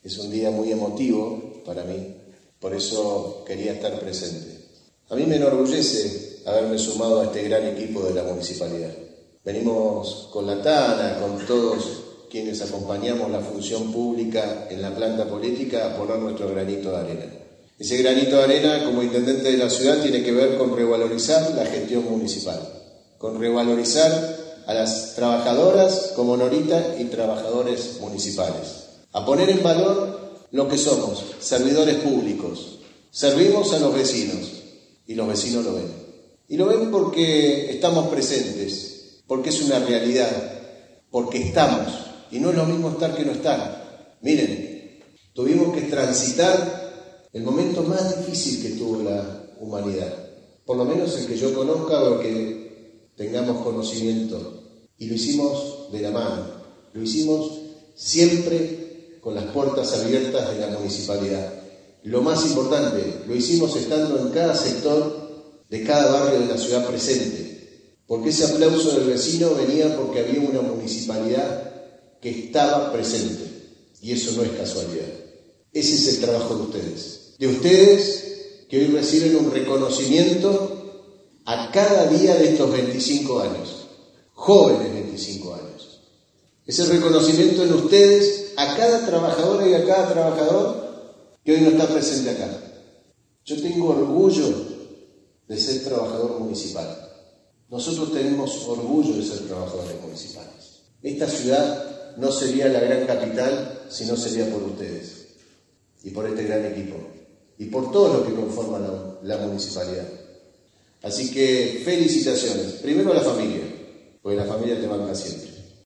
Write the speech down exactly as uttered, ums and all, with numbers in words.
Es un día muy emotivo para mí, por eso quería estar presente. A mí me enorgullece haberme sumado a este gran equipo de la municipalidad. Venimos con la Tana, con todos quienes acompañamos la función pública en la planta política a poner nuestro granito de arena. Ese granito de arena, como intendente de la ciudad, tiene que ver con revalorizar la gestión municipal, con revalorizar a las trabajadoras como Norita y trabajadores municipales, a poner en valor lo que somos, servidores públicos. Servimos a los vecinos y los vecinos lo ven. Y lo ven porque estamos presentes, porque es una realidad, porque estamos. Y no es lo mismo estar que no estar. Miren, tuvimos que transitar el momento más difícil que tuvo la humanidad, por lo menos el que yo conozca o el que tengamos conocimiento, y lo hicimos de la mano, lo hicimos siempre con las puertas abiertas de la municipalidad. Lo más importante, lo hicimos estando en cada sector de cada barrio de la ciudad presente, porque ese aplauso del vecino venía porque había una municipalidad que estaba presente, y eso no es casualidad. Ese es el trabajo de ustedes, de ustedes que hoy reciben un reconocimiento a cada día de estos veinticinco años, jóvenes veinticinco años. Ese reconocimiento en ustedes a cada trabajadora y a cada trabajador que hoy no está presente acá. Yo tengo orgullo de ser trabajador municipal. Nosotros tenemos orgullo de ser trabajadores municipales. Esta ciudad no sería la gran capital si no sería por ustedes y por este gran equipo y por todos los que conforman la, la municipalidad. Así que felicitaciones, primero a la familia, porque la familia te banca siempre.